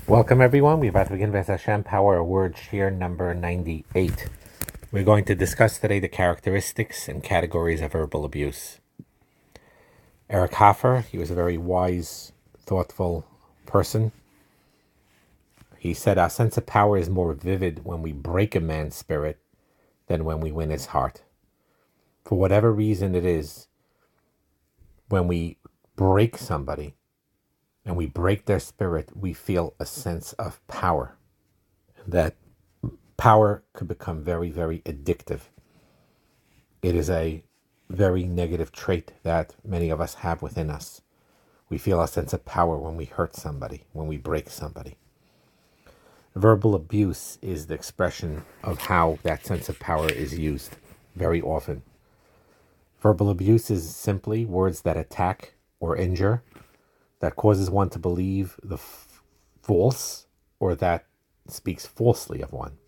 Welcome, everyone. We're about to begin with Hashem Power Word Share number 98. We're going to discuss today the characteristics and categories of verbal abuse. Eric Hoffer, he was a very wise, thoughtful person. He said, our sense of power is more vivid when we break a man's spirit than when we win his heart. For whatever reason it is, when we break somebody, and we break their spirit, we feel a sense of power. That power could become very, very addictive. It is a very negative trait that many of us have within us. We feel a sense of power when we hurt somebody, when we break somebody. Verbal abuse is the expression of how that sense of power is used very often. Verbal abuse is simply words that attack or injure, that causes one to believe the false, or that speaks falsely of one.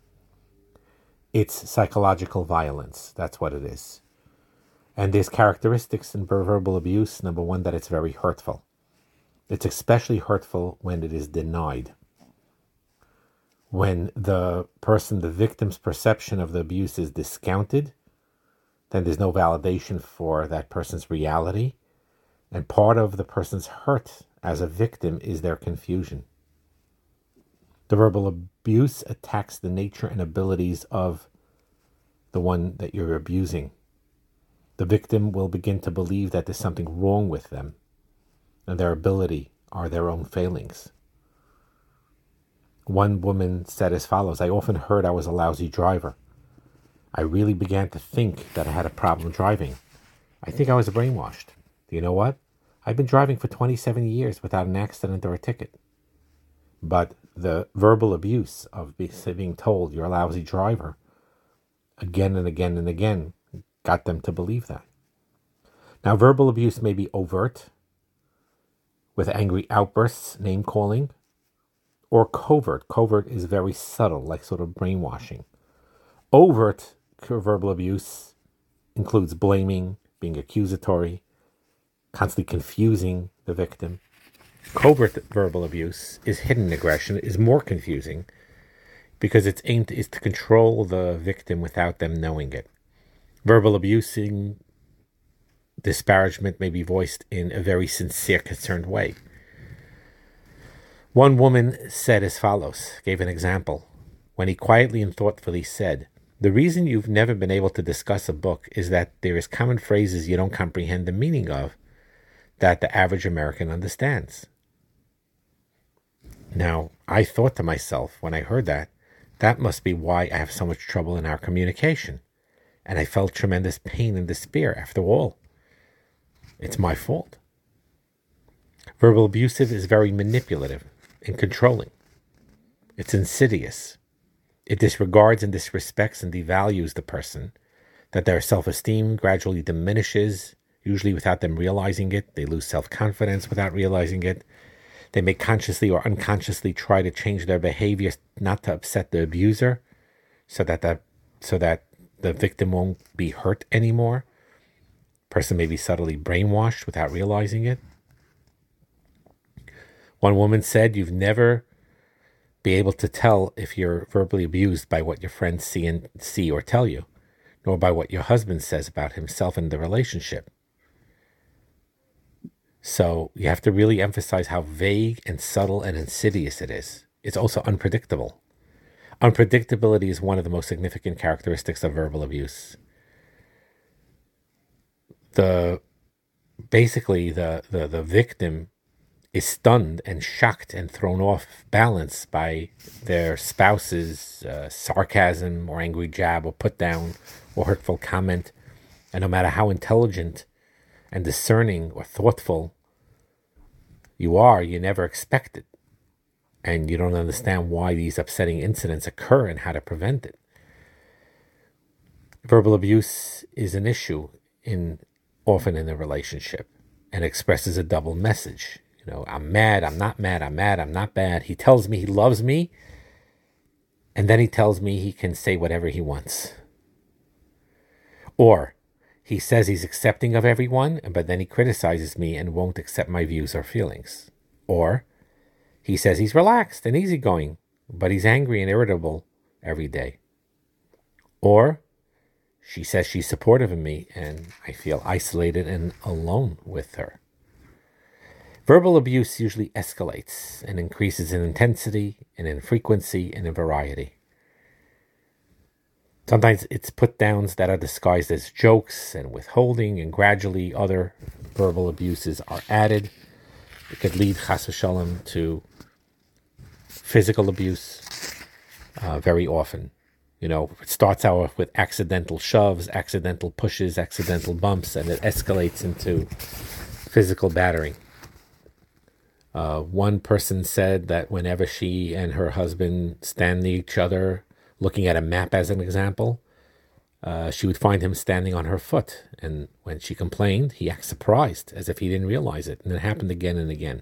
It's psychological violence. That's what it is. And there's characteristics in verbal abuse. Number one, that it's very hurtful. It's especially hurtful when it is denied. When the victim's perception of the abuse is discounted, then there's no validation for that person's reality. And part of the person's hurt as a victim is their confusion. The verbal abuse attacks the nature and abilities of the one that you're abusing. The victim will begin to believe that there's something wrong with them, and their ability are their own failings. One woman said as follows, I often heard I was a lousy driver. I really began to think that I had a problem driving. I think I was brainwashed. Do you know what? I've been driving for 27 years without an accident or a ticket. But the verbal abuse of being told you're a lousy driver again and again and again got them to believe that. Now, verbal abuse may be overt, with angry outbursts, name-calling, or covert. Covert is very subtle, like sort of brainwashing. Overt verbal abuse includes blaming, being accusatory, constantly confusing the victim. Covert verbal abuse is hidden aggression, is more confusing because its aim is to control the victim without them knowing it. Verbal abusing disparagement may be voiced in a very sincere, concerned way. One woman said as follows, gave an example, when he quietly and thoughtfully said, the reason you've never been able to discuss a book is that there is common phrases you don't comprehend the meaning of that the average American understands. Now, I thought to myself when I heard that, that must be why I have so much trouble in our communication. And I felt tremendous pain and despair. After all, it's my fault. Verbal abusive is very manipulative and controlling. It's insidious. It disregards and disrespects and devalues the person, that their self-esteem gradually diminishes, usually without them realizing it. They lose self-confidence without realizing it. They may consciously or unconsciously try to change their behavior not to upset the abuser, so that the victim won't be hurt anymore. Person may be subtly brainwashed without realizing it. One woman said, you've never be able to tell if you're verbally abused by what your friends see or tell you, nor by what your husband says about himself in the relationship. So you have to really emphasize how vague and subtle and insidious it is. It's also unpredictable. Unpredictability is one of the most significant characteristics of verbal abuse. The victim is stunned and shocked and thrown off balance by their spouse's sarcasm or angry jab or put down or hurtful comment. And no matter how intelligent and discerning or thoughtful you are, you never expect it. And you don't understand why these upsetting incidents occur and how to prevent it. Verbal abuse is an issue often in a relationship and expresses a double message. You know, I'm mad, I'm not mad, I'm mad, I'm not bad. He tells me he loves me, and then he tells me he can say whatever he wants. Or he says he's accepting of everyone, but then he criticizes me and won't accept my views or feelings. Or He says he's relaxed and easygoing, but he's angry and irritable every day. Or she says she's supportive of me and I feel isolated and alone with her. Verbal abuse usually escalates and increases in intensity and in frequency and in variety. Sometimes it's put downs that are disguised as jokes and withholding, and gradually other verbal abuses are added. It could lead, chas v'shalom, to physical abuse very often. It starts out with accidental shoves, accidental pushes, accidental bumps, and it escalates into physical battering. One person said that whenever she and her husband stand near each other, looking at a map as an example, she would find him standing on her foot. And when she complained, he acted surprised, as if he didn't realize it. And it happened again and again.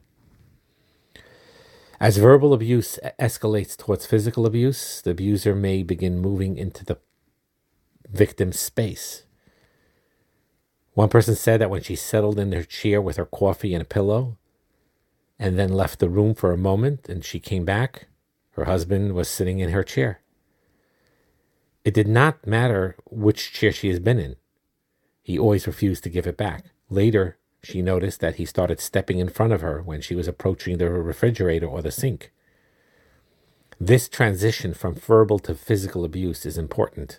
As verbal abuse escalates towards physical abuse, the abuser may begin moving into the victim's space. One person said that when she settled in her chair with her coffee and a pillow, and then left the room for a moment, and she came back, her husband was sitting in her chair. It did not matter which chair she has been in. He always refused to give it back. Later, she noticed that he started stepping in front of her when she was approaching the refrigerator or the sink. This transition from verbal to physical abuse is important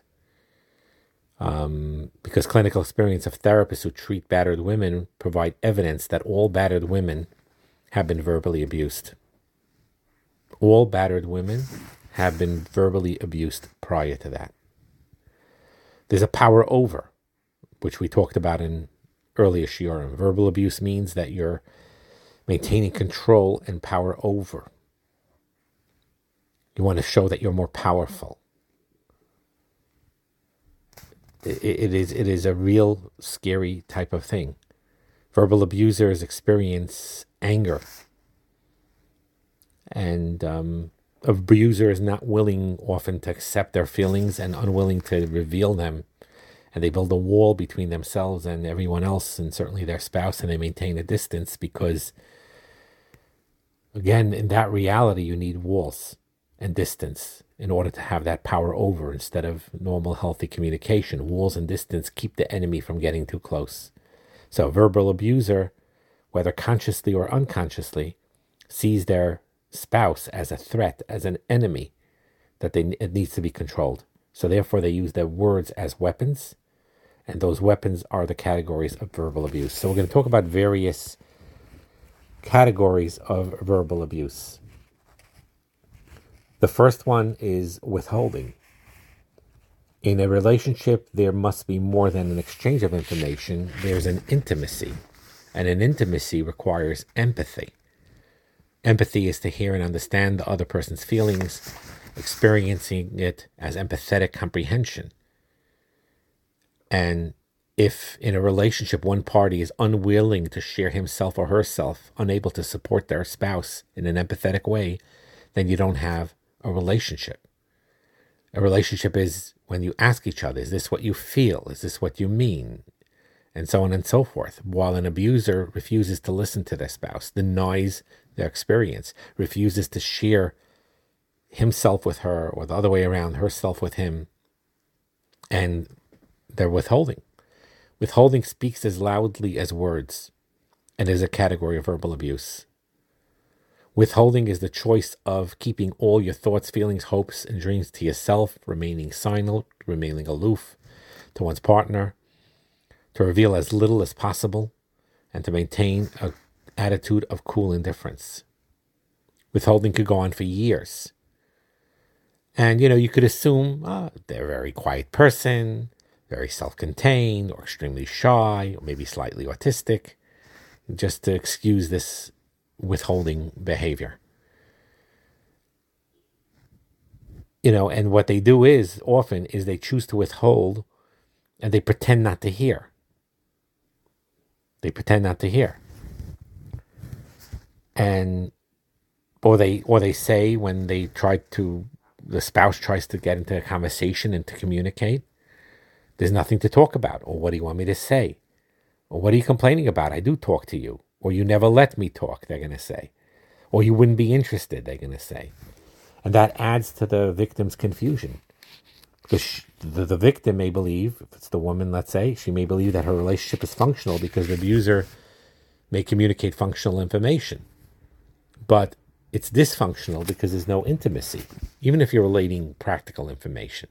because clinical experience of therapists who treat battered women provide evidence that all battered women have been verbally abused. All battered women have been verbally abused prior to that. There's a power over, which we talked about in earlier shiurim. Verbal abuse means that you're maintaining control and power over. You want to show that you're more powerful. It is a real scary type of thing. Verbal abusers experience anger. And an abuser is not willing often to accept their feelings and unwilling to reveal them. And they build a wall between themselves and everyone else, and certainly their spouse, and they maintain a distance because, again, in that reality, you need walls and distance in order to have that power over instead of normal, healthy communication. Walls and distance keep the enemy from getting too close. So a verbal abuser, whether consciously or unconsciously, sees their spouse as a threat, as an enemy, that it needs to be controlled. So therefore they use their words as weapons, and those weapons are the categories of verbal abuse. So we're going to talk about various categories of verbal abuse. The first one is withholding. In a relationship, there must be more than an exchange of information. There's an intimacy, and an intimacy requires empathy. Empathy is to hear and understand the other person's feelings, experiencing it as empathetic comprehension. And if in a relationship one party is unwilling to share himself or herself, unable to support their spouse in an empathetic way, then you don't have a relationship. A relationship is when you ask each other, is this what you feel? Is this what you mean? And so on and so forth. While an abuser refuses to listen to their spouse, denies their experience, refuses to share himself with her, or the other way around, herself with him, and they're withholding. Withholding speaks as loudly as words and is a category of verbal abuse. Withholding is the choice of keeping all your thoughts, feelings, hopes, and dreams to yourself, remaining silent, remaining aloof to one's partner, to reveal as little as possible, and to maintain an attitude of cool indifference. Withholding could go on for years. And, you could assume they're a very quiet person, very self-contained, or extremely shy, or maybe slightly autistic, just to excuse this withholding behavior. And what they do often they choose to withhold, and they pretend not to hear. They pretend not to hear. And or they say when the spouse tries to get into a conversation and to communicate, there's nothing to talk about. Or what do you want me to say? Or what are you complaining about? I do talk to you. Or you never let me talk, they're going to say. Or you wouldn't be interested, they're going to say. And that adds to the victim's confusion. Because the victim may believe, if it's the woman, let's say, she may believe that her relationship is functional because the abuser may communicate functional information. But it's dysfunctional because there's no intimacy, even if you're relating practical information.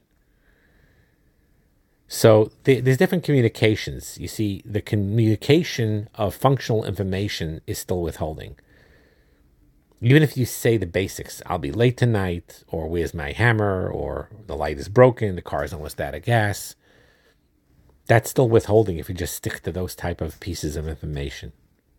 So there's different communications. You see, the communication of functional information is still withholding. Even if you say the basics, I'll be late tonight, or where's my hammer, or the light is broken, the car is almost out of gas, that's still withholding if you just stick to those type of pieces of information.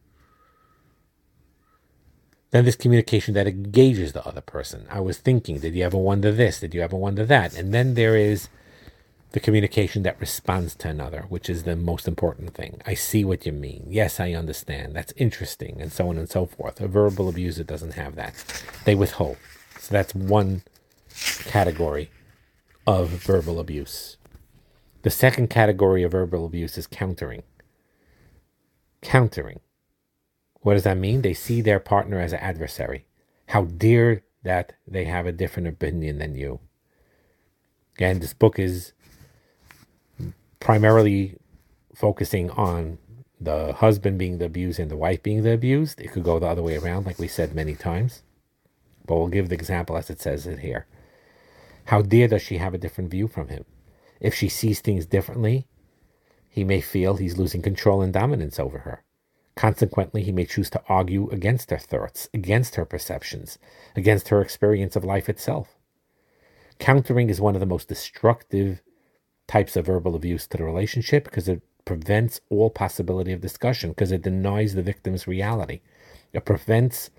Then there's communication that engages the other person. I was thinking, did you ever wonder this? Did you ever wonder that? And then there is the communication that responds to another, which is the most important thing. I see what you mean. Yes, I understand. That's interesting, and so on and so forth. A verbal abuser doesn't have that. They withhold. So that's one category of verbal abuse. The second category of verbal abuse is countering. Countering. What does that mean? They see their partner as an adversary. How dare that they have a different opinion than you. Again, this book is primarily focusing on the husband being the abused and the wife being the abused. It could go the other way around, like we said many times. But we'll give the example as it says it here. How dare does she have a different view from him? If she sees things differently, he may feel he's losing control and dominance over her. Consequently, he may choose to argue against her thoughts, against her perceptions, against her experience of life itself. Countering is one of the most destructive types of verbal abuse to the relationship because it prevents all possibility of discussion, because it denies the victim's reality. It prevents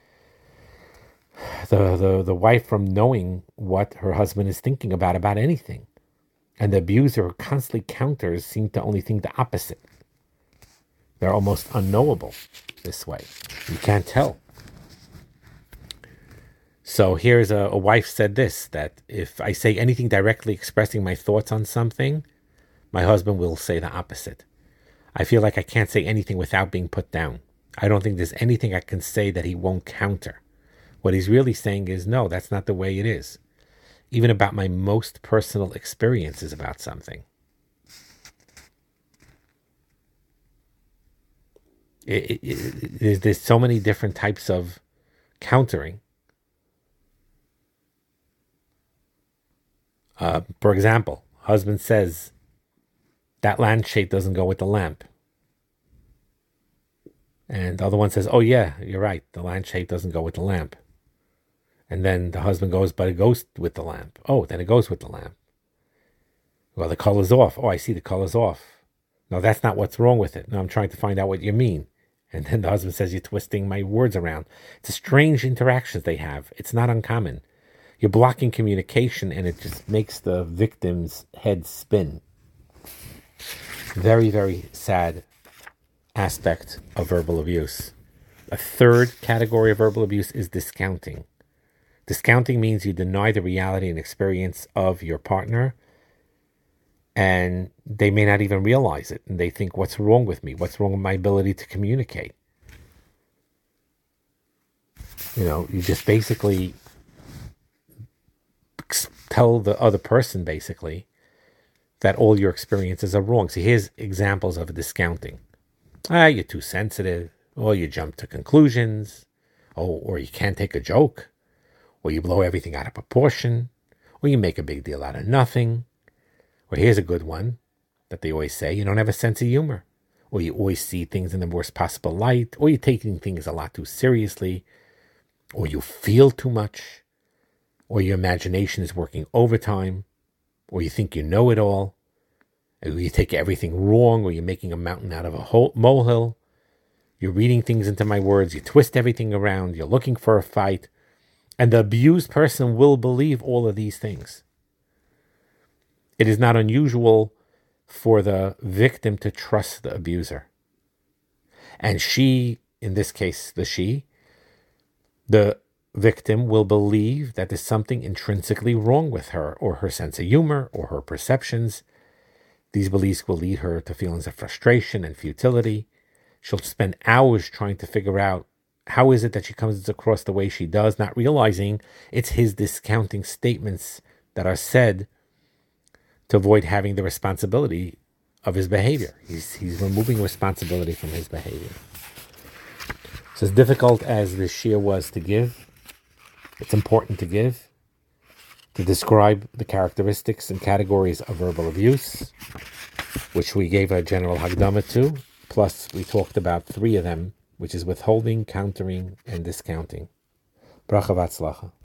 the wife from knowing what her husband is thinking about anything. And the abuser who constantly counters seem to only think the opposite. They're almost unknowable this way. You can't tell. So here's a wife said this, that if I say anything directly expressing my thoughts on something, my husband will say the opposite. I feel like I can't say anything without being put down. I don't think there's anything I can say that he won't counter. What he's really saying is, no, that's not the way it is. Even about my most personal experiences about something. There's so many different types of countering. For example, husband says, that lampshade doesn't go with the lamp. And the other one says, oh yeah, you're right, the lampshade doesn't go with the lamp. And then the husband goes, but it goes with the lamp. Oh, then it goes with the lamp. Well, the color's off. Oh, I see the color's off. No, that's not what's wrong with it. No, I'm trying to find out what you mean. And then the husband says, you're twisting my words around. It's a strange interactions they have. It's not uncommon. You're blocking communication, and it just makes the victim's head spin. Very, very sad aspect of verbal abuse. A third category of verbal abuse is discounting. Discounting means you deny the reality and experience of your partner, and they may not even realize it. And they think, what's wrong with me? What's wrong with my ability to communicate? You just basically tell the other person, basically, that all your experiences are wrong. So here's examples of discounting. You're too sensitive, or you jump to conclusions, or you can't take a joke, or you blow everything out of proportion, or you make a big deal out of nothing. Or here's a good one that they always say, you don't have a sense of humor, or you always see things in the worst possible light, or you're taking things a lot too seriously, or you feel too much, or your imagination is working overtime, or you think you know it all, or you take everything wrong, or you're making a mountain out of a molehill. You're reading things into my words, you twist everything around, you're looking for a fight, and the abused person will believe all of these things. It is not unusual for the victim to trust the abuser. And she, in this case, the victim will believe that there's something intrinsically wrong with her, or her sense of humor, or her perceptions. These beliefs will lead her to feelings of frustration and futility. She'll spend hours trying to figure out how is it that she comes across the way she does, not realizing it's his discounting statements that are said to avoid having the responsibility of his behavior. He's removing responsibility from his behavior. So as difficult as this shir was to give, it's important to give, to describe the characteristics and categories of verbal abuse, which we gave a general hagdama to, plus we talked about 3 of them, which is withholding, countering, and discounting. Bracha v'atzlacha.